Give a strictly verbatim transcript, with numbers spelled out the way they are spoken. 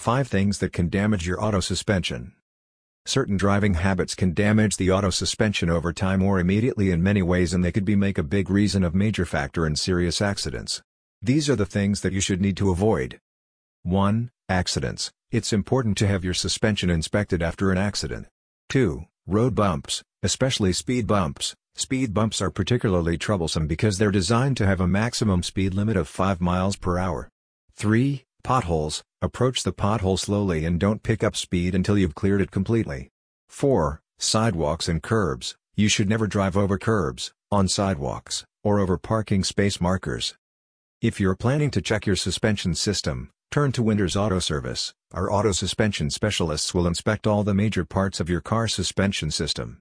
five Things that can damage your auto suspension. Certain driving habits can damage the auto suspension over time or immediately in many ways, and they could be make a big reason of major factor in serious accidents. These are the things that you should need to avoid. one. Accidents. It's important to have your suspension inspected after an accident. two. Road bumps, especially speed bumps. Speed bumps are particularly troublesome because they're designed to have a maximum speed limit of five miles per hour. three. Potholes. Approach the pothole slowly and don't pick up speed until you've cleared it completely. four. Sidewalks and curbs. You should never drive over curbs, on sidewalks, or over parking space markers. If you're planning to check your suspension system, turn to Winters Auto Service. Our auto suspension specialists will inspect all the major parts of your car suspension system.